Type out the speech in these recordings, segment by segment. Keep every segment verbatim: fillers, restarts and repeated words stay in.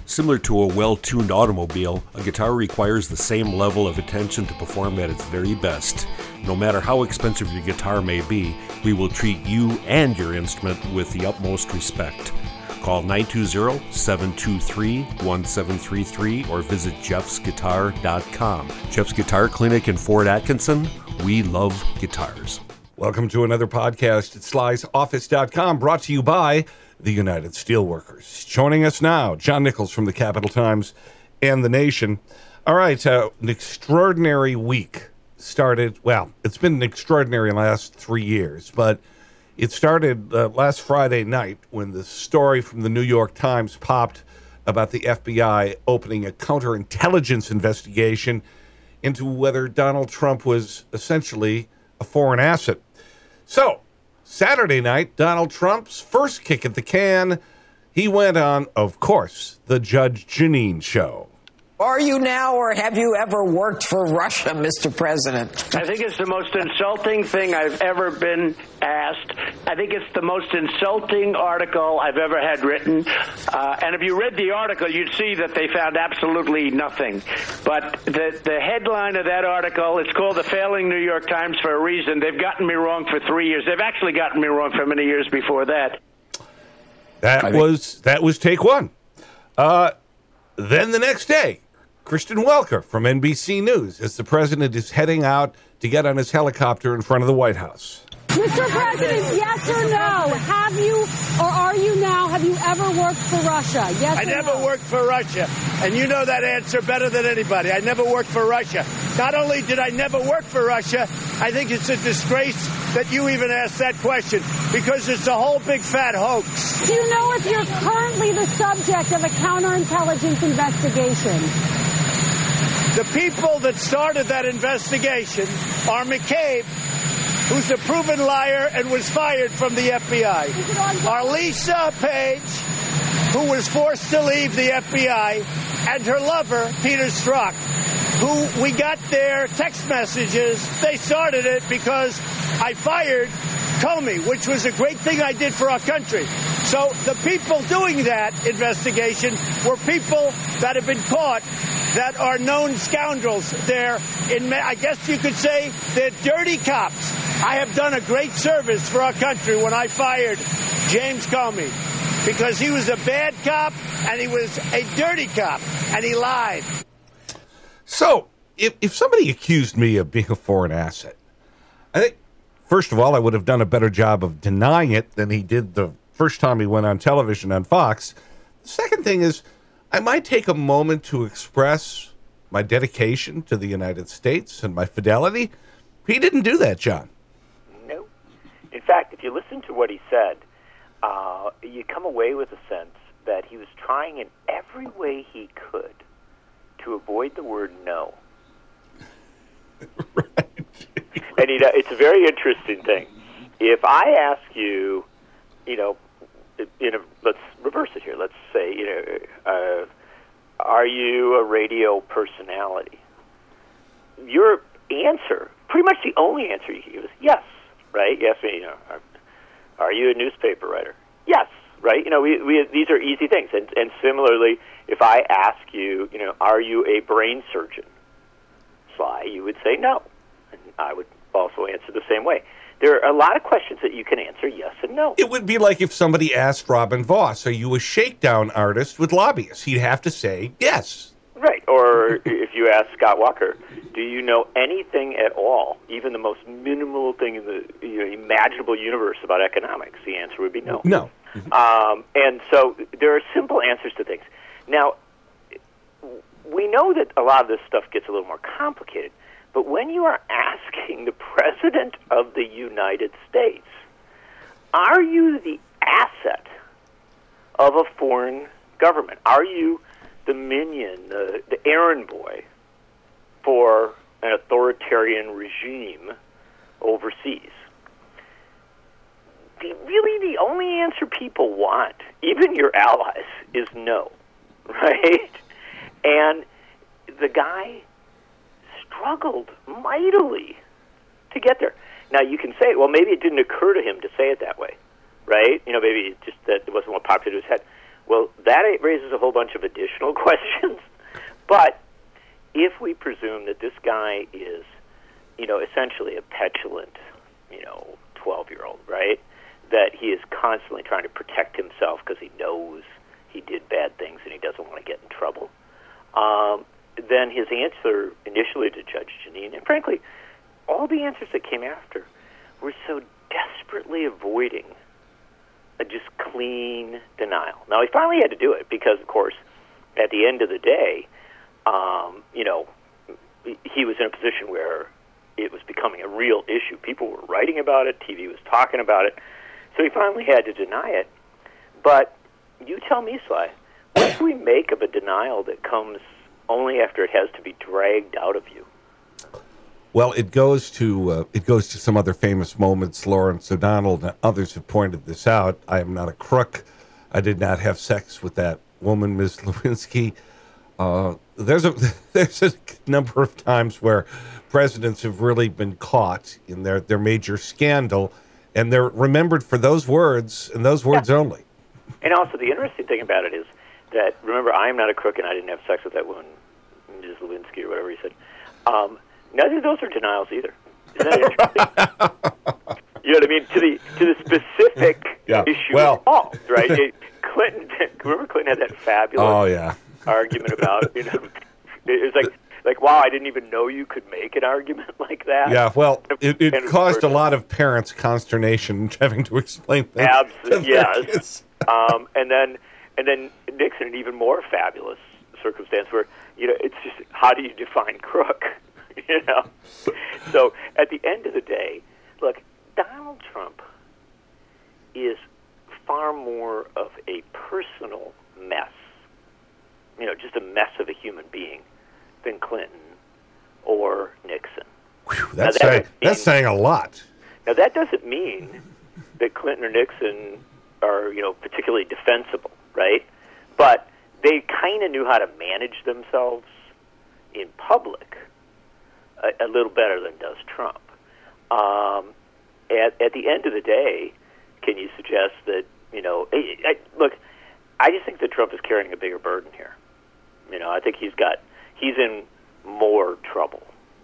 Similar to a well-tuned automobile, a guitar requires the same level of attention to perform at its very best. No matter how expensive your guitar may be, we will treat you and your instrument with the utmost respect. Call nine two zero, seven two three, one seven three three or visit jeffs guitar dot com. Jeff's Guitar Clinic in Fort Atkinson. We love guitars. Welcome to another podcast at slys office dot com, brought to you by the United Steelworkers. Joining us now, John Nichols from the Capital Times and The Nation. All right, uh, an extraordinary week started. Well, it's been an extraordinary last three years, but it started uh, last Friday night when the story from the New York Times popped about the F B I opening a counterintelligence investigation into whether Donald Trump was essentially a foreign asset. So, Saturday night, Donald Trump's first kick at the can, he went on, of course, the Judge Jeanine show. Are you now or have you ever worked for Russia, Mister President? I think it's the most insulting thing I've ever been asked. I think it's the most insulting article I've ever had written. Uh, and if you read the article, you'd see that they found absolutely nothing. But the, the headline of that article, it's called The Failing New York Times for a reason. They've gotten me wrong for three years. They've actually gotten me wrong for many years before that. That was that was take one. Uh, then the next day, Kristen Welker from N B C News, as the president is heading out to get on his helicopter in front of the White House. Mister President, yes or no? Have you, or are you now, have you ever worked for Russia? Yes I or never no? worked for Russia, and you know that answer better than anybody. I never worked for Russia. Not only did I never work for Russia, I think it's a disgrace that you even asked that question, because it's a whole big fat hoax. Do you know if you're currently the subject of a counterintelligence investigation? The people that started that investigation are McCabe, who's a proven liar and was fired from the F B I. Are Lisa Page, who was forced to leave the F B I, and her lover, Peter Strzok, who we got their text messages. They started it because I fired Comey, which was a great thing I did for our country. So the people doing that investigation were people that have been caught that are known scoundrels. They're, in, I guess you could say, they're dirty cops. I have done a great service for our country when I fired James Comey, because he was a bad cop and he was a dirty cop and he lied. So, if, if somebody accused me of being a foreign asset, I think, first of all, I would have done a better job of denying it than he did the first time he went on television on Fox. The second thing is, I might take a moment to express my dedication to the United States and my fidelity. He didn't do that, John. No. In fact, if you listen to what he said, uh, you come away with a sense that he was trying in every way he could to avoid the word no. Right. And you know, it's a very interesting thing. If I ask you, you know, in a, let's reverse it here. Let's say, you know, uh, are you a radio personality? Your answer, pretty much the only answer you give is yes, right? You ask me, you know, are, are you a newspaper writer? Yes, right? You know, we, we these are easy things. And, and similarly, if I ask you, you know, are you a brain surgeon? Sly, you would say no, and I would also answer the same way. There are a lot of questions that you can answer yes and no. It would be like if somebody asked Robin Voss, are you a shakedown artist with lobbyists? He'd have to say yes. Right. Or if you ask Scott Walker, do you know anything at all, even the most minimal thing in the you know, imaginable universe about economics? The answer would be no. No. Um, and so there are simple answers to things. Now, we know that a lot of this stuff gets a little more complicated. But when you are asking the President of the United States, are you the asset of a foreign government? Are you the minion, the, the errand boy for an authoritarian regime overseas? The, really, the only answer people want, even your allies, is no, right? And the guy struggled mightily to get there. Now, you can say, well, maybe it didn't occur to him to say it that way, right? You know, maybe just that it wasn't what popped into his head. Well, that raises a whole bunch of additional questions. But if we presume that this guy is, you know, essentially a petulant, you know, twelve-year-old, right? That he is constantly trying to protect himself because he knows he did bad things and he doesn't want to get in trouble. Um, then his answer initially to Judge Jeanine, and frankly, all the answers that came after, were so desperately avoiding a just clean denial. Now, he finally had to do it because, of course, at the end of the day, um, you know, he was in a position where it was becoming a real issue. People were writing about it. T V was talking about it. So he finally had to deny it. But you tell me, Sly, what do we make of a denial that comes only after it has to be dragged out of you? Well, it goes to uh, it goes to some other famous moments. Lawrence O'Donnell and others have pointed this out. I am not a crook. I did not have sex with that woman, Miz Lewinsky. Uh, there's a there's a number of times where presidents have really been caught in their, their major scandal, and they're remembered for those words and those words yeah. only. And also, the interesting thing about it is that, remember, I am not a crook and I didn't have sex with that woman, Miz Lewinsky or whatever he said. Um, neither of those are denials either. Isn't that interesting? You know what I mean? To the to the specific yeah. issue well, involved, right? It, Clinton, remember Clinton had that fabulous oh, yeah. argument about, you know, it was like, like, wow, I didn't even know you could make an argument like that. Yeah, well, it, it and caused a lot of parents' consternation having to explain things. Absolutely, yes. um, and then, and then Nixon, an even more fabulous circumstance where, you know, it's just, how do you define crook? You know? So at the end of the day, look, Donald Trump is far more of a personal mess, you know, just a mess of a human being, than Clinton or Nixon. Whew, that's, that saying, mean, that's saying a lot. Now, that doesn't mean that Clinton or Nixon are, you know, particularly defensible, right? But they kind of knew how to manage themselves in public a, a little better than does Trump. Um, at, at the end of the day, can you suggest that, you know, I, I, look, I just think that Trump is carrying a bigger burden here. You know, I think he's got, he's in more trouble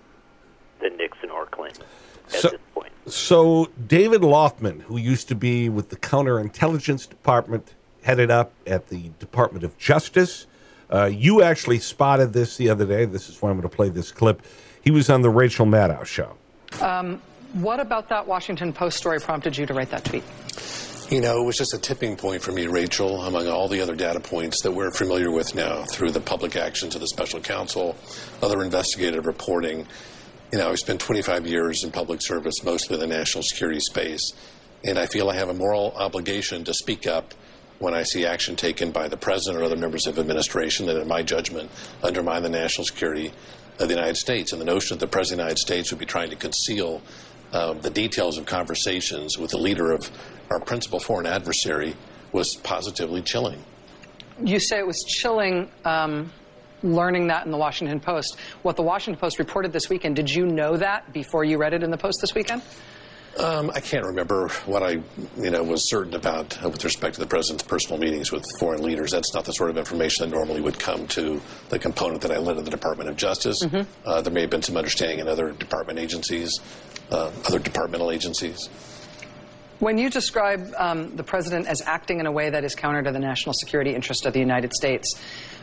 than Nixon or Clinton at so, this point. So David Loftman, who used to be with the Counterintelligence Department, headed up at the Department of Justice. Uh, you actually spotted this the other day. This is why I'm going to play this clip. He was on the Rachel Maddow show. Um, what about that Washington Post story prompted you to write that tweet? You know, it was just a tipping point for me, Rachel, among all the other data points that we're familiar with now through the public actions of the special counsel, other investigative reporting. You know, I've spent twenty-five years in public service, mostly in the national security space, and I feel I have a moral obligation to speak up when I see action taken by the president or other members of administration that, in my judgment, undermine the national security of the United States. And the notion that the president of the United States would be trying to conceal uh, the details of conversations with the leader of our principal foreign adversary was positively chilling. You say it was chilling um, learning that in the Washington Post. What the Washington Post reported this weekend, did you know that before you read it in the Post this weekend? Um, I can't remember what I, you know, was certain about uh, with respect to the president's personal meetings with foreign leaders. That's not the sort of information that normally would come to the component that I led of the Department of Justice. Mm-hmm. Uh, there may have been some understanding in other department agencies, uh, other departmental agencies. When you describe um, the president as acting in a way that is counter to the national security interest of the United States,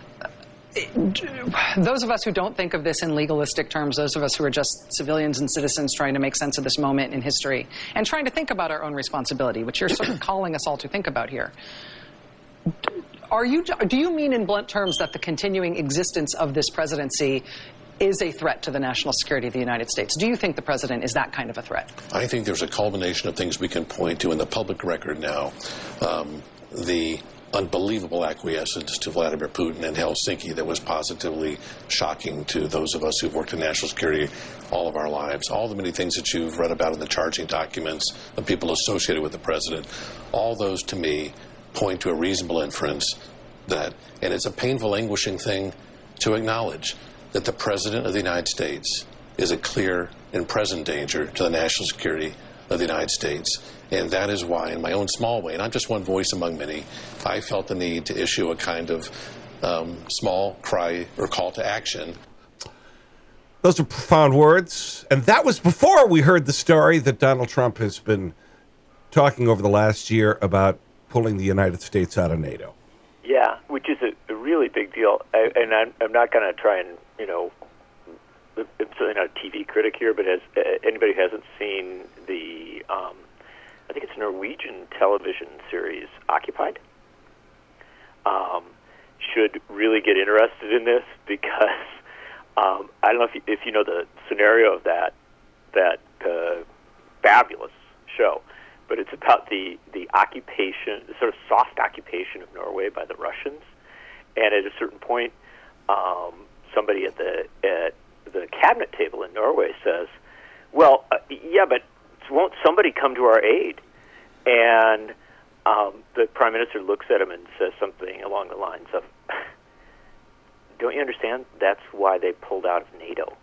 those of us who don't think of this in legalistic terms, those of us who are just civilians and citizens trying to make sense of this moment in history and trying to think about our own responsibility, which you're sort of calling us all to think about here, are you, do you mean in blunt terms that the continuing existence of this presidency is a threat to the national security of the United States? Do you think the president is that kind of a threat? I think there's a culmination of things we can point to in the public record now. Um, the unbelievable acquiescence to Vladimir Putin in Helsinki that was positively shocking to those of us who've worked in national security all of our lives. All the many things that you've read about in the charging documents of people associated with the president, all those to me point to a reasonable inference that, and it's a painful, anguishing thing to acknowledge, that the president of the United States is a clear and present danger to the national security of of the United States. And that is why, in my own small way, and I'm just one voice among many, I felt the need to issue a kind of um, small cry or call to action. Those are profound words. And that was before we heard the story that Donald Trump has been talking over the last year about pulling the United States out of NATO. Yeah, which is a, a really big deal. I, and I'm, I'm not going to try and, you know, I'm certainly not a T V critic here, but as uh, anybody who hasn't seen the, um, I think it's a Norwegian television series, Occupied, um, should really get interested in this because um, I don't know if you, if you know the scenario of that that uh, fabulous show, but it's about the, the occupation, the sort of soft occupation of Norway by the Russians, and at a certain point, um, somebody at the at the cabinet table in Norway says, well, uh, yeah, but won't somebody come to our aid? And um, the prime minister looks at him and says something along the lines of, don't you understand? That's why they pulled out of NATO.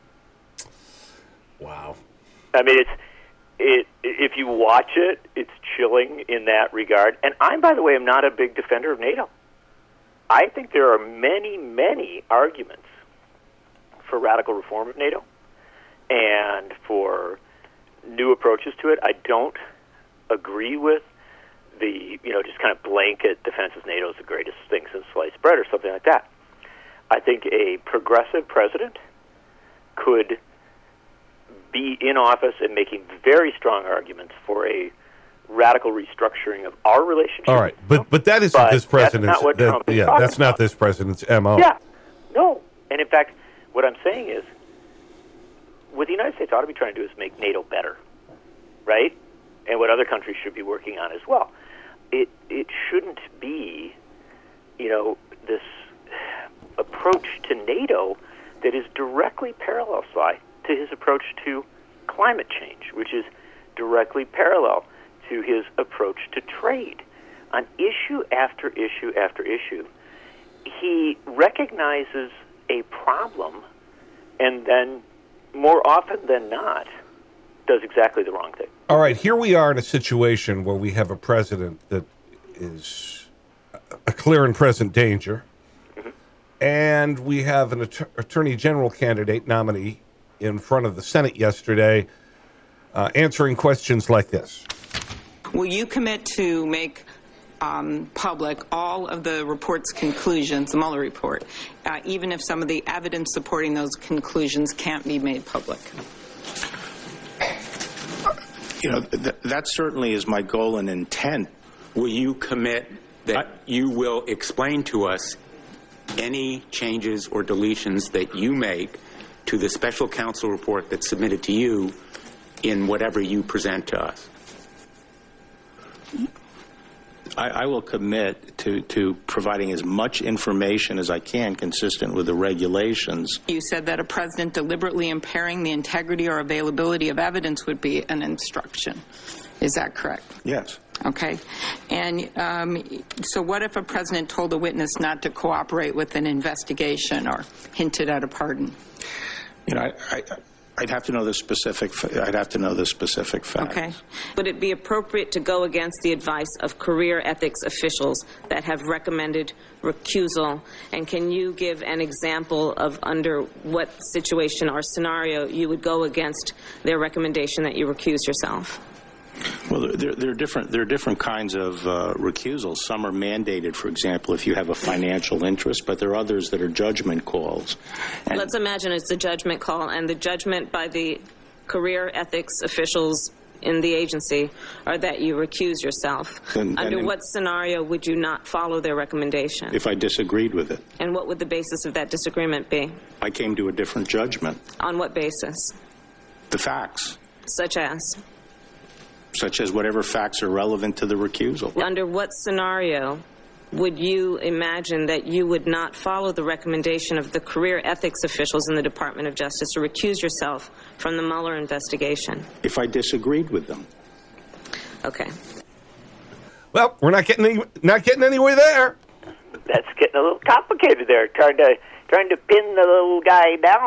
Wow. I mean, it's it. If you watch it, it's chilling in that regard. And I, by the way, am not a big defender of NATO. I think there are many, many arguments for radical reform of NATO and for new approaches to it. I don't agree with the, you know, just kind of blanket defense of NATO is the greatest thing since sliced bread or something like that. I think a progressive president could be in office and making very strong arguments for a radical restructuring of our relationship. All right, but but that isn't but this president's. That's not what that, Trump is yeah, talking that's not about. this president's M O. Yeah, no. And in fact, what I'm saying is, what the United States ought to be trying to do is make NATO better, right? And what other countries should be working on as well. It it shouldn't be, you know, this approach to NATO that is directly parallel, Sly, to his approach to climate change, which is directly parallel to his approach to trade. On issue after issue after issue, he recognizes a problem and then, more often than not, does exactly the wrong thing. All right, here we are in a situation where we have a president that is a clear and present danger, mm-hmm. and we have an att- attorney general candidate nominee in front of the Senate yesterday uh, answering questions like this. Will you commit to make um, public all of the report's conclusions, the Mueller report, uh, even if some of the evidence supporting those conclusions can't be made public? You know, th- that certainly is my goal and intent. Will you commit that I, you will explain to us any changes or deletions that you make to the special counsel report that's submitted to you in whatever you present to us? I, I will commit to, to providing as much information as I can consistent with the regulations. You said that a president deliberately impairing the integrity or availability of evidence would be an instruction. Is that correct? Yes. Okay. And um, so what if a president told a witness not to cooperate with an investigation or hinted at a pardon? You know, I, I, I'd have to know the specific. I'd have to know the specific facts. Okay. Would it be appropriate to go against the advice of career ethics officials that have recommended recusal? And can you give an example of under what situation or scenario you would go against their recommendation that you recuse yourself? Well, there, there are different. There are different kinds of uh, recusals. Some are mandated, for example, if you have a financial interest, but there are others that are judgment calls. And let's imagine it's a judgment call, and the judgment by the career ethics officials in the agency are that you recuse yourself. And, Under and what scenario would you not follow their recommendation? If I disagreed with it. And what would the basis of that disagreement be? I came to a different judgment. On what basis? The facts. Such as? Such as whatever facts are relevant to the recusal. Under what scenario would you imagine that you would not follow the recommendation of the career ethics officials in the Department of Justice to recuse yourself from the Mueller investigation? If I disagreed with them. Okay. Well, we're not getting any, not getting anywhere there. That's getting a little complicated there, trying to trying to pin the little guy down.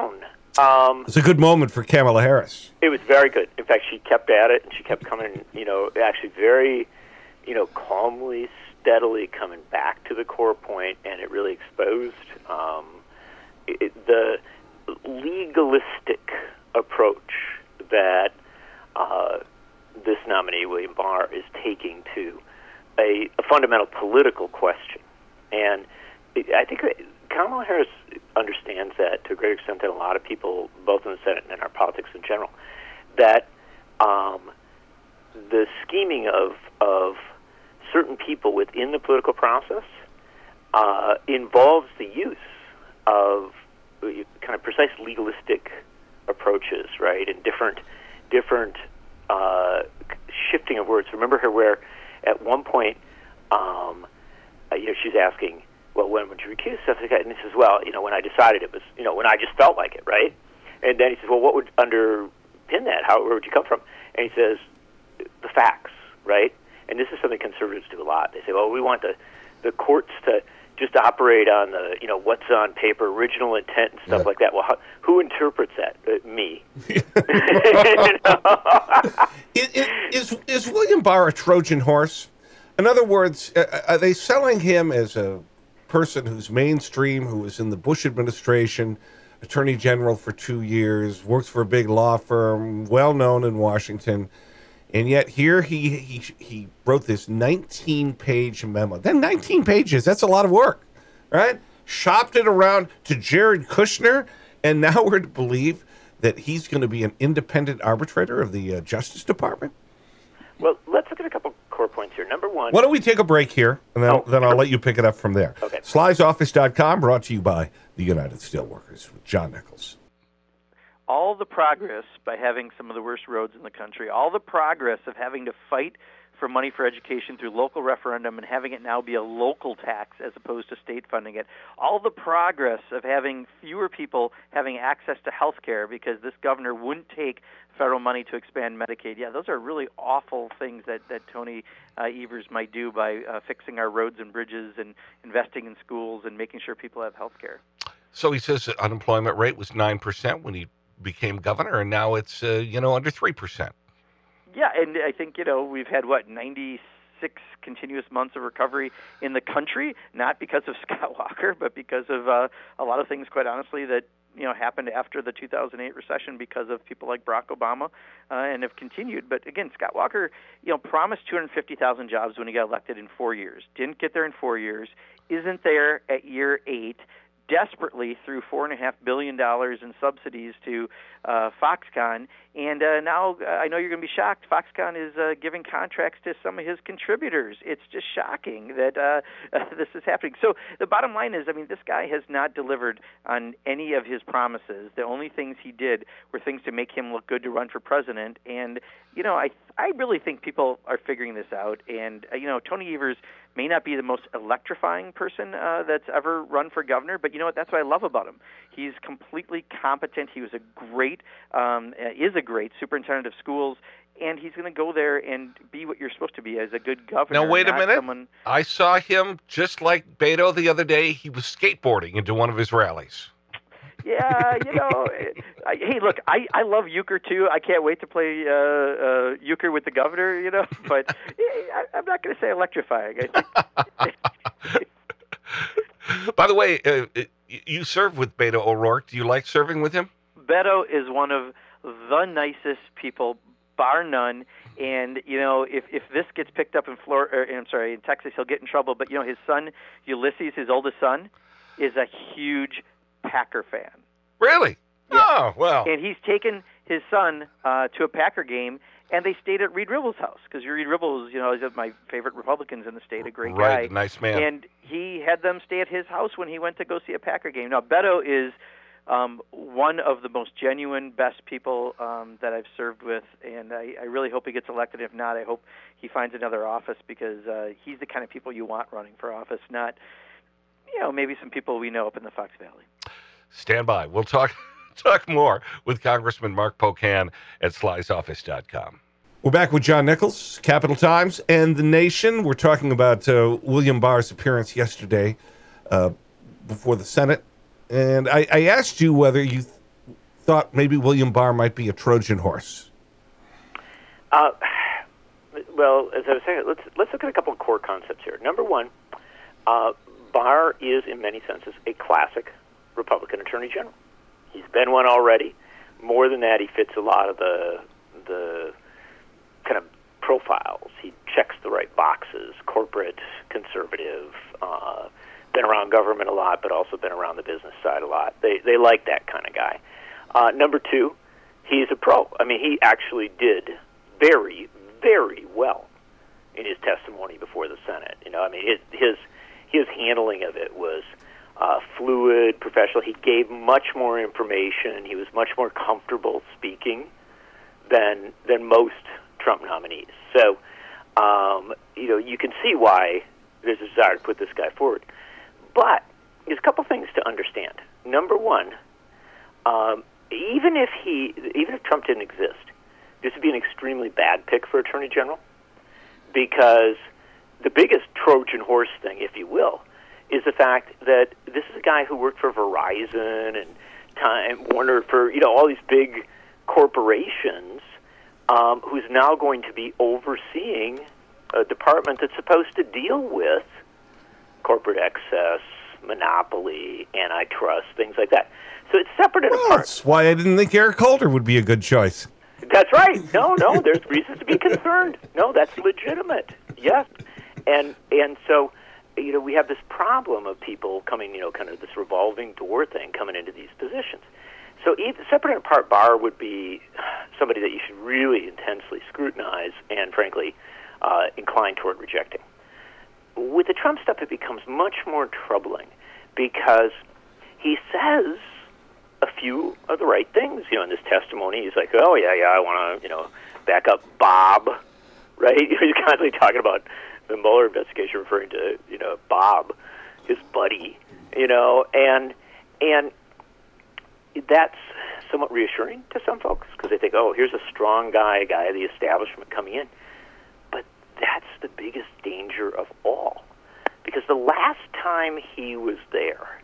Um, it's a good moment for Kamala Harris. It was very good. In fact, she kept at it, and she kept coming, you know, actually very, you know, calmly, steadily coming back to the core point, and it really exposed um, it, the legalistic approach that uh, this nominee, William Barr, is taking to a, a fundamental political question. And I think Kamala Harris understands that to a great extent than a lot of people, both in the Senate and in our politics in general, that um, the scheming of of certain people within the political process uh, involves the use of kind of precise legalistic approaches, right, and different different uh, shifting of words. Remember her where at one point, um, uh, you know, she's asking, well, when would you recuse yourself? And he says, well, you know, when I decided it was, you know, when I just felt like it, right? And then he says, well, what would underpin that? How, where would you come from? And he says, the facts, right? And this is something conservatives do a lot. They say, well, we want the, the courts to just operate on the, you know, what's on paper, original intent and stuff yeah. like that. Well, how, who interprets that? Uh, me. is, is, is William Barr a Trojan horse? In other words, are they selling him as a person who's mainstream, who was in the Bush administration, attorney general for two years, works for a big law firm, well known in Washington, and yet here he he he wrote this nineteen page memo. Then nineteen pages, that's a lot of work, right? Shopped it around to Jared Kushner, and now we're to believe that he's going to be an independent arbitrator of the uh, Justice Department? Well, let's look at a couple core points here. Number one... Why don't we take a break here, and then, oh, then I'll sure. let you pick it up from there. Okay. Slies Office dot com, brought to you by the United Steelworkers with John Nichols. All the progress by having some of the worst roads in the country, all the progress of having to fight for money for education through local referendum and having it now be a local tax as opposed to state funding it, all the progress of having fewer people having access to health care because this governor wouldn't take federal money to expand Medicaid. Yeah, those are really awful things that, that Tony uh, Evers might do by uh, fixing our roads and bridges and investing in schools and making sure people have health care. So he says the unemployment rate was nine percent when he became governor, and now it's, uh, you know, under three percent. Yeah, and I think, you know, we've had, what, ninety-six continuous months of recovery in the country, not because of Scott Walker, but because of uh, a lot of things, quite honestly, that, you know, happened after the two thousand eight recession because of people like Barack Obama uh, and have continued. But again, Scott Walker, you know, promised two hundred fifty thousand jobs when he got elected in four years. Didn't get there in four years. Isn't there at year eight. Desperately threw four and a half billion dollars in subsidies to uh, Foxconn, and uh, now uh, I know you're going to be shocked. Foxconn is uh, giving contracts to some of his contributors. It's just shocking that uh, uh, this is happening. So the bottom line is, I mean, this guy has not delivered on any of his promises. The only things he did were things to make him look good to run for president. And you know, I I really think people are figuring this out. And uh, you know, Tony Evers may not be the most electrifying person uh, that's ever run for governor, but you know what? That's what I love about him. He's completely competent. He was a great, um, is a great superintendent of schools, and he's going to go there and be what you're supposed to be as a good governor. Now, wait a minute. Someone... I saw him, just like Beto the other day, he was skateboarding into one of his rallies. Yeah, you know, I, hey, look, I, I love euchre, too. I can't wait to play uh, uh, euchre with the governor, you know, but I, I'm not going to say electrifying. I think. By the way, uh, you serve with Beto O'Rourke. Do you like serving with him? Beto is one of the nicest people, bar none. And, you know, if, if this gets picked up in Florida, I'm sorry, in Texas, he'll get in trouble. But, you know, his son, Ulysses, his oldest son, is a huge Packer fan. Really? Yeah. Oh, well. And he's taken his son uh, to a Packer game, and they stayed at Reed Ribble's house because Reed Ribble is, you know, is one of my favorite Republicans in the state, a great guy. Right, nice man. And he had them stay at his house when he went to go see a Packer game. Now, Beto is um, one of the most genuine, best people um, that I've served with, and I, I really hope he gets elected. If not, I hope he finds another office because uh, he's the kind of people you want running for office, not, you know, maybe some people we know up in the Fox Valley. Stand by. We'll talk talk more with Congressman Mark Pocan at Slies Office dot com. We're back with John Nichols, Capital Times, and The Nation. We're talking about uh, William Barr's appearance yesterday uh, before the Senate. And I, I asked you whether you th- thought maybe William Barr might be a Trojan horse? Uh, well, as I was saying, let's let's look at a couple of core concepts here. Number one, uh, Barr is, in many senses, a classic Republican Attorney General. He's been one already. More than that, he fits a lot of the the kind of profiles. He checks the right boxes: corporate, conservative, uh, been around government a lot, but also been around the business side a lot. They they like that kind of guy. Uh, number two, he's a pro. I mean, he actually did very, very well in his testimony before the Senate. You know, I mean, it, his his handling of it was uh, fluid, professional. He gave much more information. He was much more comfortable speaking than than most Trump nominees. So, um, you know, you can see why there's a desire to put this guy forward. But there's a couple things to understand. Number one, um, even if he, even if Trump didn't exist, this would be an extremely bad pick for Attorney General, because the biggest Trojan horse thing, if you will, is the fact that this is a guy who worked for Verizon and Time Warner, for you know all these big corporations, um, who's now going to be overseeing a department that's supposed to deal with corporate excess, monopoly, antitrust, things like that. So it's separate and Well, apart. that's why I didn't think Eric Holder would be a good choice. That's right. No, no, there's reasons to be concerned. No, that's legitimate. Yes. And and so, you know, we have this problem of people coming, you know, kind of this revolving door thing coming into these positions. So even, separate and apart, Barr would be somebody that you should really intensely scrutinize and, frankly, uh, incline toward rejecting. With the Trump stuff, it becomes much more troubling because he says a few of the right things. You know, in this testimony, he's like, "Oh yeah, yeah, I want to, you know, back up Bob," right? He's constantly talking about the Mueller investigation, referring to, you know, Bob, his buddy, you know, and and that's somewhat reassuring to some folks because they think, "Oh, here's a strong guy, a guy of the establishment coming in." But that's the biggest danger of all, because the last time he was there,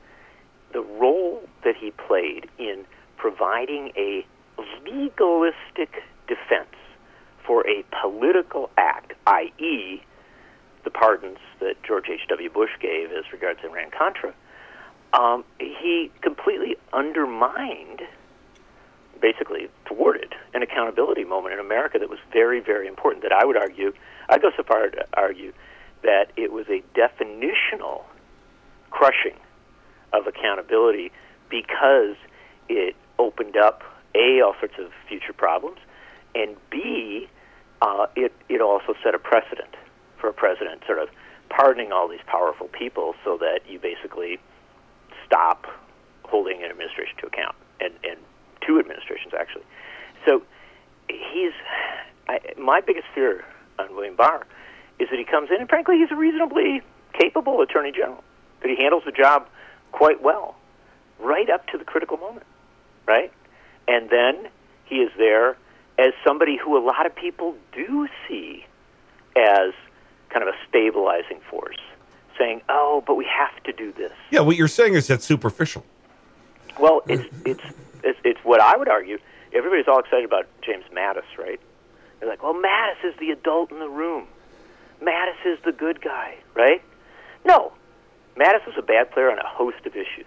the role that he played in providing a legalistic defense for a political act, that is the pardons that George H W. Bush gave as regards Iran-Contra, um, he completely undermined, basically thwarted, an accountability moment in America that was very, very important, that I would argue, I'd go so far to argue that it was a definitional crushing of accountability because it opened up, A, all sorts of future problems, and B, uh, it, it also set a precedent for a president sort of pardoning all these powerful people so that you basically stop holding an administration to account, and, and two administrations, actually. So he's, I, my biggest fear on William Barr is that he comes in, and frankly, he's a reasonably capable Attorney General, that he handles the job quite well, right up to the critical moment, right? And then he is there as somebody who a lot of people do see as kind of a stabilizing force, saying, "Oh, but we have to do this." Yeah, what you're saying is that's superficial. Well, it's it's it's, it's what I would argue. Everybody's all excited about James Mattis, right? They're like, "Well, Mattis is the adult in the room. Mattis is the good guy," right? No. Mattis was a bad player on a host of issues.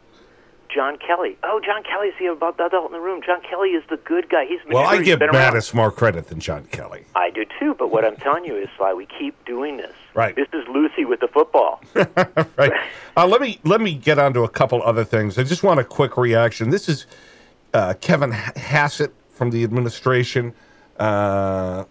John Kelly. Oh, John Kelly's the about the adult in the room. John Kelly is the good guy. He's Well, I he's give been around. Mattis more credit than John Kelly. I do too, but what I'm telling you is, Sly, we keep doing this. Right. This is Lucy with the football. Right. Uh, let me let me get on to a couple other things. I just want a quick reaction. This is uh, Kevin Hassett from the administration. Uh,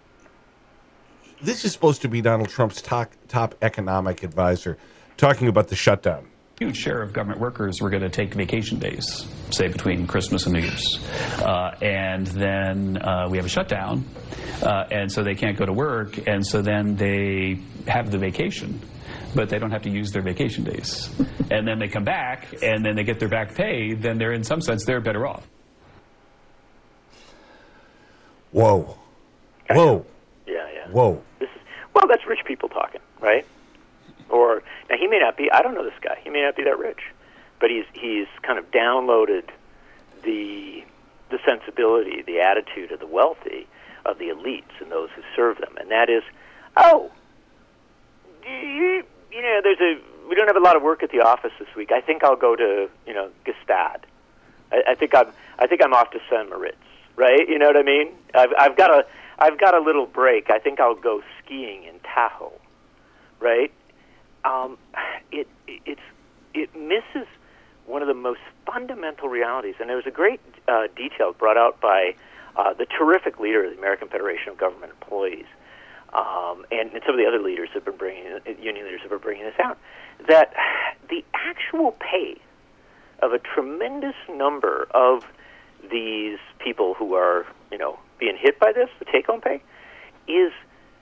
this is supposed to be Donald Trump's top, top economic advisor, talking about the shutdown. Huge share of government workers were going to take vacation days, say between Christmas and New Year's. Uh, and then uh, we have a shutdown, uh, and so they can't go to work, and so then they have the vacation, but they don't have to use their vacation days. And then they come back, and then they get their back pay, then they're, in some sense, they're better off. Whoa. Whoa. Yeah, yeah. Whoa. This is, well, that's rich people talking, right? Or now he may not be. I don't know this guy. He may not be that rich, but he's he's kind of downloaded the the sensibility, the attitude of the wealthy, of the elites and those who serve them, and that is, oh, you, you know, there's a we don't have a lot of work at the office this week. I think I'll go to you know Gstaad. I, I think I'm I think I'm off to Saint Moritz, right? You know what I mean? I've I've got a I've got a little break. I think I'll go skiing in Tahoe, right? Um, it it's it misses one of the most fundamental realities, and there was a great uh, detail brought out by uh, the terrific leader of the American Federation of Government Employees, um, and, and some of the other leaders have been bringing union leaders have been bringing this out, that the actual pay of a tremendous number of these people who are, you know, being hit by this, the take-home pay, is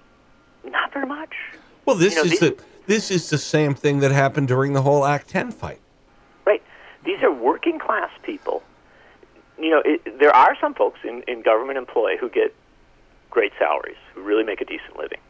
not very much. Well, this you know, is these, the this is the same thing that happened during the whole Act ten fight. Right. These are working-class people. You know, it, there are some folks in, in government employ who get great salaries, who really make a decent living.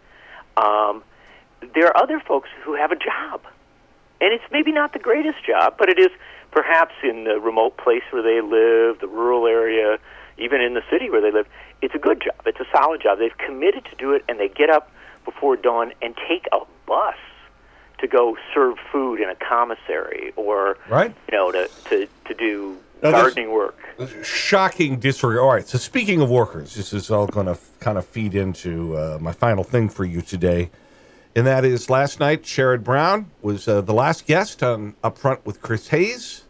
Um, there are other folks who have a job, and it's maybe not the greatest job, but it is perhaps in the remote place where they live, the rural area, even in the city where they live. It's a good job. It's a solid job. They've committed to do it, and they get up before dawn and take a bus to go serve food in a commissary, or right. you know, to to, to do Now, gardening work. Shocking disregard. All right, so speaking of workers, this is all going to f- kind of feed into uh, my final thing for you today, and that is last night, Sherrod Brown was uh, the last guest on Up Front with Chris Hayes,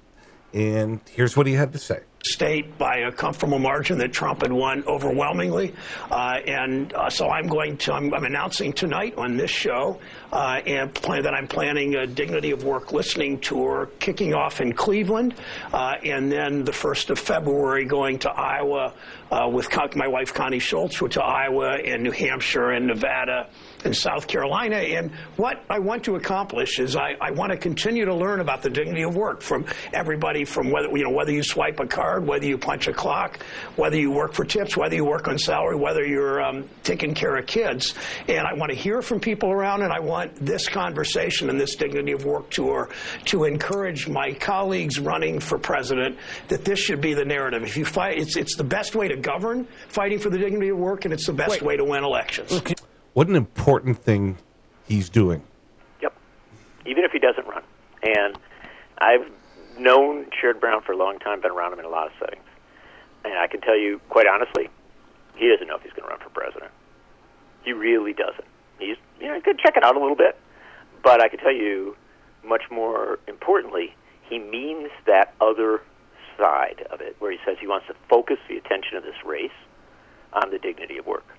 and here's what he had to say. State by a comfortable margin that Trump had won overwhelmingly, uh, and uh, so I'm going to I'm, I'm announcing tonight on this show uh, and plan, that I'm planning a Dignity of Work listening tour kicking off in Cleveland, uh, and then the first of February going to Iowa uh, with Con- my wife Connie Schultz, to Iowa and New Hampshire and Nevada and South Carolina. And what I want to accomplish is I, I want to continue to learn about the dignity of work from everybody, from whether you know whether you swipe a card, whether you punch a clock, whether you work for tips, whether you work on salary, whether you're um, taking care of kids. And I want to hear from people around, and I want this conversation and this Dignity of Work tour to encourage my colleagues running for president that this should be the narrative. If you fight, it's it's the best way to govern, fighting for the dignity of work, and it's the best Wait. way to win elections. Okay. What an important thing he's doing. Yep. Even if he doesn't run. And I've known Sherrod Brown for a long time, been around him in a lot of settings. And I can tell you, quite honestly, he doesn't know if he's going to run for president. He really doesn't. He's, you know, he could check it out a little bit. But I can tell you, much more importantly, he means that other side of it, where he says he wants to focus the attention of this race on the dignity of work.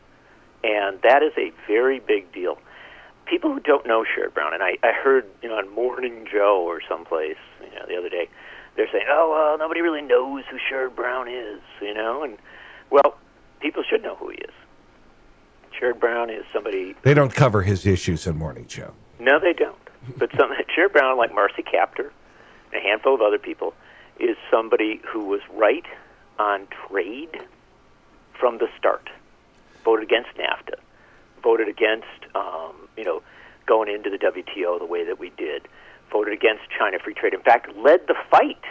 And that is a very big deal. People who don't know Sherrod Brown, and I, I heard, you know, on Morning Joe or someplace, you know, the other day, they're saying, oh, well, nobody really knows who Sherrod Brown is, you know, and, well, people should know who he is. Sherrod Brown is somebody... They don't cover his issues in Morning Joe. No, they don't. But some, Sherrod Brown, like Marcy Kaptur and a handful of other people, is somebody who was right on trade from the start. Voted against NAFTA, voted against, um, you know, going into the W T O the way that we did, voted against China free trade. In fact, led the fight,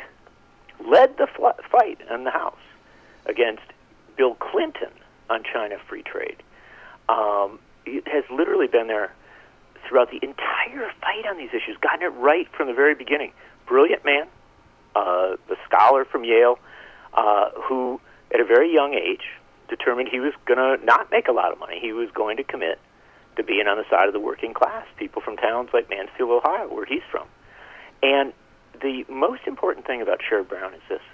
led the fl- fight in the House against Bill Clinton on China free trade. Um, it has literally been there throughout the entire fight on these issues, gotten it right from the very beginning. Brilliant man, uh, the scholar from Yale, uh, who at a very young age determined he was going to not make a lot of money. He was going to commit to being on the side of the working class, people from towns like Mansfield, Ohio, where he's from. And the most important thing about Sherrod Brown is this.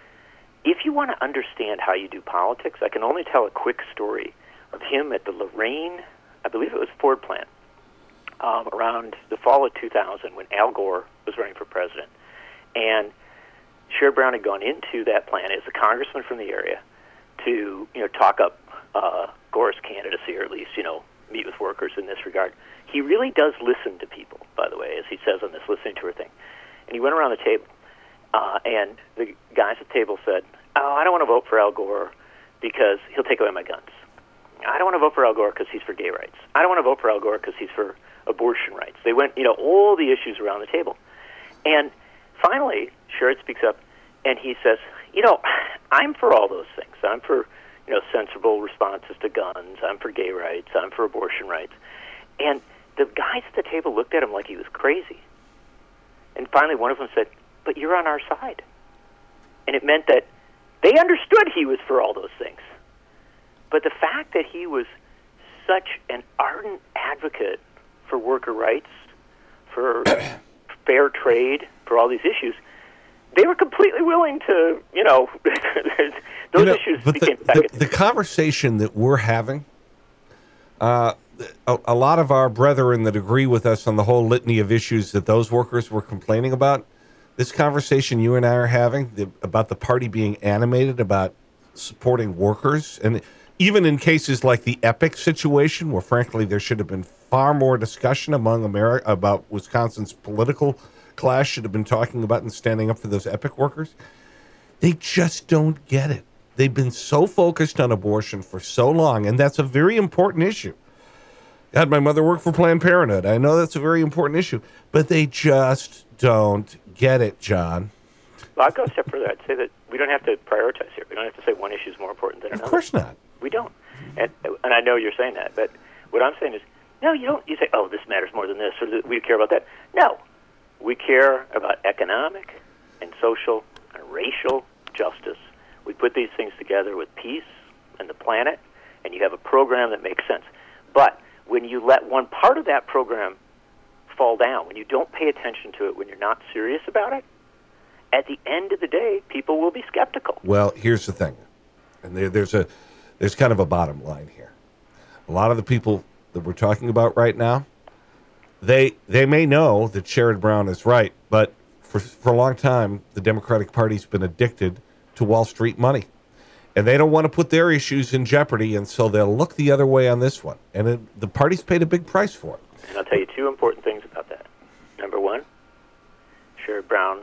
If you want to understand how you do politics, I can only tell a quick story of him at the Lorraine, I believe it was Ford plant, um, around the fall of two thousand when Al Gore was running for president. And Sherrod Brown had gone into that plant as a congressman from the area to, you know, talk up uh, Gore's candidacy, or at least, you know, meet with workers in this regard. He really does listen to people, by the way, as he says on this listening tour thing. And he went around the table, uh, and the guys at the table said, oh, I don't want to vote for Al Gore because he'll take away my guns. I don't want to vote for Al Gore because he's for gay rights. I don't want to vote for Al Gore because he's for abortion rights. They went, you know, all the issues around the table. And finally, Sherrod speaks up, and he says, you know, I'm for all those things. I'm for, you know, sensible responses to guns. I'm for gay rights. I'm for abortion rights. And the guys at the table looked at him like he was crazy. And finally one of them said, but you're on our side. And it meant that they understood he was for all those things. But the fact that he was such an ardent advocate for worker rights, for fair trade, for all these issues, they were completely willing to, you know, those you know, issues but became the, second. the, the conversation that we're having, uh, a, a lot of our brethren that agree with us on the whole litany of issues that those workers were complaining about, this conversation you and I are having the, about the party being animated about supporting workers, and even in cases like the Epic situation, where frankly there should have been far more discussion among America about Wisconsin's political class should have been talking about and standing up for those Epic workers. They just don't get it. They've been so focused on abortion for so long, and that's a very important issue. I had my mother work for Planned Parenthood. I know that's a very important issue, but they just don't get it, John. Well, I'd go a step further. I'd say that we don't have to prioritize here. We don't have to say one issue is more important than another. Of course not. We don't. And, and I know you're saying that, but what I'm saying is, no, you don't. You say, oh, this matters more than this, or we care about that. No. We care about economic and social and racial justice. We put these things together with peace and the planet, and you have a program that makes sense. But when you let one part of that program fall down, when you don't pay attention to it, when you're not serious about it, at the end of the day, people will be skeptical. Well, here's the thing, and there, there's a there's kind of a bottom line here. A lot of the people that we're talking about right now, they they may know that Sherrod Brown is right, but for for a long time, the Democratic Party's been addicted to Wall Street money, and they don't want to put their issues in jeopardy, and so they'll look the other way on this one. And it, the party's paid a big price for it. And I'll tell you two important things about that. Number one, Sherrod Brown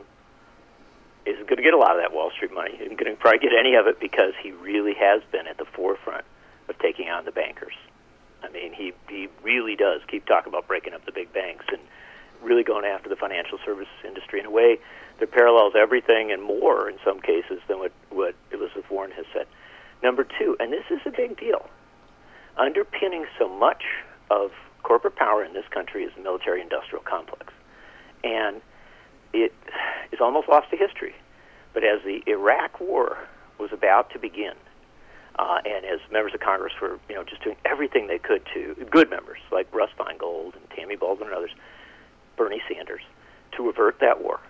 isn't going to get a lot of that Wall Street money. He isn't going to probably get any of it because he really has been at the forefront of taking on the bankers. I mean, he, he really does keep talking about breaking up the big banks and really going after the financial services industry in a way that parallels everything and more in some cases than what, what Elizabeth Warren has said. Number two, and this is a big deal, underpinning so much of corporate power in this country is the military-industrial complex. And it is almost lost to history. But as the Iraq War was about to begin, uh, and as members of Congress were, you know, just doing everything they could to, good members like Russ Feingold and Tammy Baldwin and others, Bernie Sanders, to avert that war,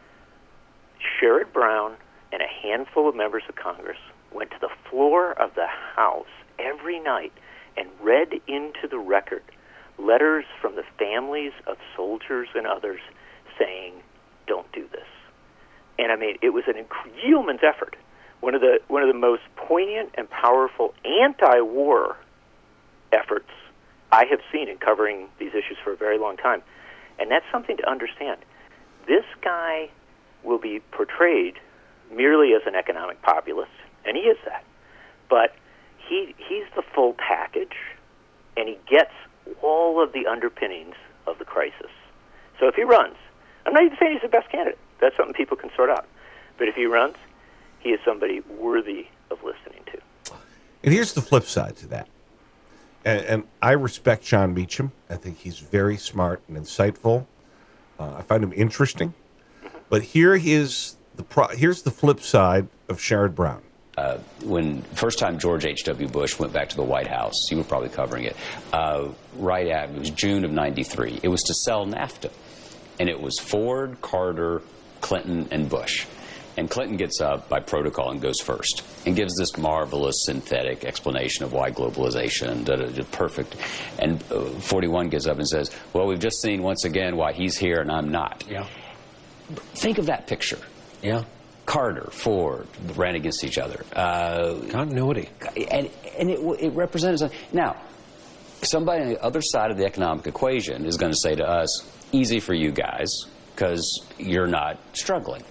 Sherrod Brown and a handful of members of Congress went to the floor of the House every night and read into the record letters from the families of soldiers and others saying, don't do this. And I mean, it was an inc- yeoman's effort. One of the one of the most poignant and powerful anti-war efforts I have seen in covering these issues for a very long time. And that's something to understand. This guy will be portrayed merely as an economic populist, and he is that. But he he's the full package, and he gets all of the underpinnings of the crisis. So if he runs, I'm not even saying he's the best candidate. That's something people can sort out. But if he runs, he is somebody worthy of listening to. And here's the flip side to that. And, and I respect Jon Meacham. I think he's very smart and insightful. Uh, I find him interesting. Mm-hmm. But here is the pro- here's the flip side of Sherrod Brown. Uh, when first time George H W. Bush went back to the White House, you were probably covering it, uh, right at, it was June of ninety-three. It was to sell NAFTA. And it was Ford, Carter, Clinton, and Bush. And Clinton gets up by protocol and goes first and gives this marvelous synthetic explanation of why globalization, da, da, da, perfect. And uh, forty-one gets up and says, well, we've just seen once again why he's here and I'm not. Yeah. Think of that picture. Yeah. Carter, Ford ran against each other. Uh, Continuity. And, and it, it represents... Now, somebody on the other side of the economic equation is going to say to us, easy for you guys, because you're not struggling.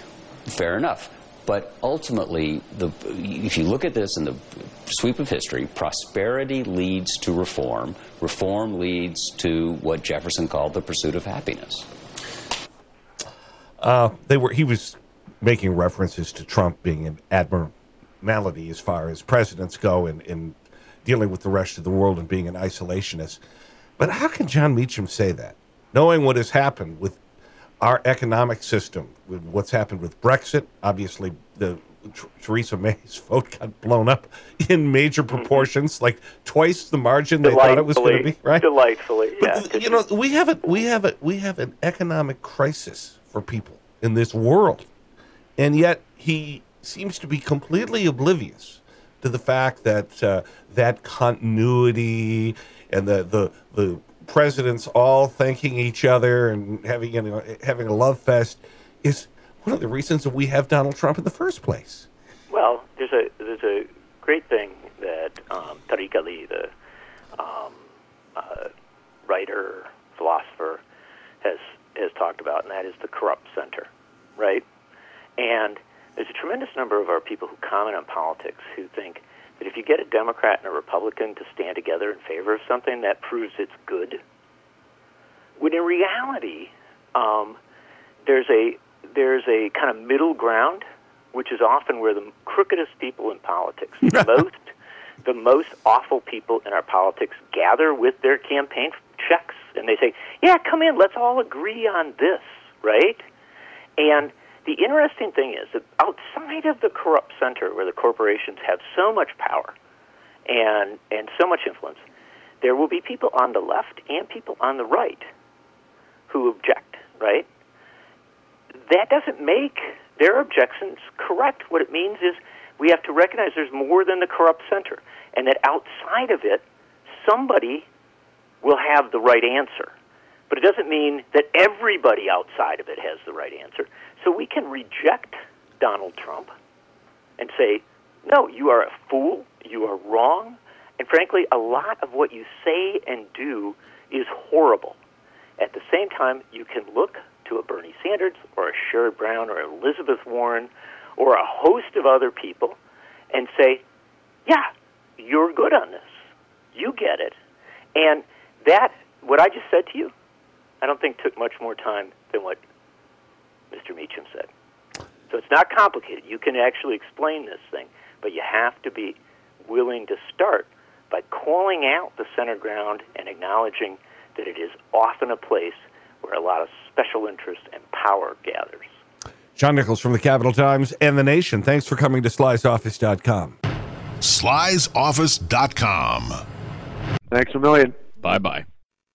Fair enough. But ultimately, the, if you look at this in the sweep of history, prosperity leads to reform. Reform leads to what Jefferson called the pursuit of happiness. Uh, they were. He was making references to Trump being an abnormality as far as presidents go in, in dealing with the rest of the world and being an isolationist. But how can Jon Meacham say that, knowing what has happened with our economic system, with what's happened with Brexit? Obviously, the Th- Theresa May's vote got blown up in major proportions, like twice the margin they thought it was going to be. Right? Delightfully, yeah. But, you know, we have a we have a we have an economic crisis for people in this world, and yet he seems to be completely oblivious to the fact that uh, that continuity and the the the presidents all thanking each other and having you know, having a love fest is one of the reasons that we have Donald Trump in the first place. Well, there's a there's a great thing that um, Tariq Ali, the um, uh, writer, philosopher, has has talked about, and that is the corrupt center, right? And there's a tremendous number of our people who comment on politics who think that if you get a Democrat and a Republican to stand together in favor of something, that proves it's good. When in reality, um, there's a there's a kind of middle ground, which is often where the crookedest people in politics, the most the most awful people in our politics, gather with their campaign checks, and they say, yeah, come in, let's all agree on this, right? And the interesting thing is that outside of the corrupt center, where the corporations have so much power and and so much influence, there will be people on the left and people on the right who object, right? That doesn't make their objections correct. What it means is we have to recognize there's more than the corrupt center, and that outside of it, somebody will have the right answer. But it doesn't mean that everybody outside of it has the right answer. So we can reject Donald Trump and say, no, you are a fool, you are wrong, and frankly, a lot of what you say and do is horrible. At the same time, you can look to a Bernie Sanders or a Sherrod Brown or Elizabeth Warren or a host of other people and say, yeah, you're good on this. You get it. And that, what I just said to you, I don't think took much more time than what Mister Meacham said. So it's not complicated. You can actually explain this thing, but you have to be willing to start by calling out the center ground and acknowledging that it is often a place where a lot of special interest and power gathers. John Nichols from the Capital Times and The Nation. Thanks for coming to Sly's Office dot com. Sly's Office dot com. Thanks a million. Bye-bye.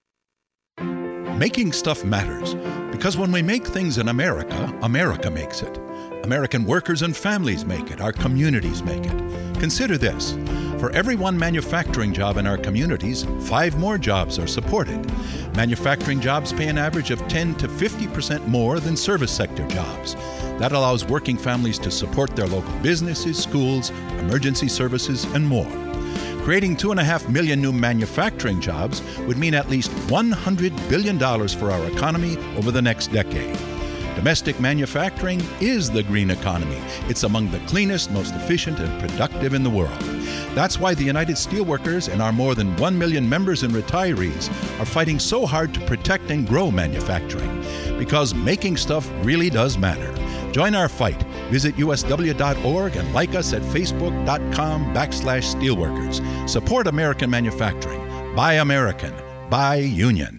Making stuff matters because when we make things in America, America makes it. American workers and families make it. Our communities make it. Consider this. For every one manufacturing job in our communities, five more jobs are supported. Manufacturing jobs pay an average of ten to fifty percent more than service sector jobs. That allows working families to support their local businesses, schools, emergency services, and more. Creating two and a half million new manufacturing jobs would mean at least one hundred billion dollars for our economy over the next decade. Domestic manufacturing is the green economy. It's among the cleanest, most efficient, and productive in the world. That's why the United Steelworkers and our more than one million members and retirees are fighting so hard to protect and grow manufacturing. Because making stuff really does matter. Join our fight. Visit U S W dot org and like us at Facebook.com backslash Steelworkers. Support American manufacturing. Buy American. Buy Union.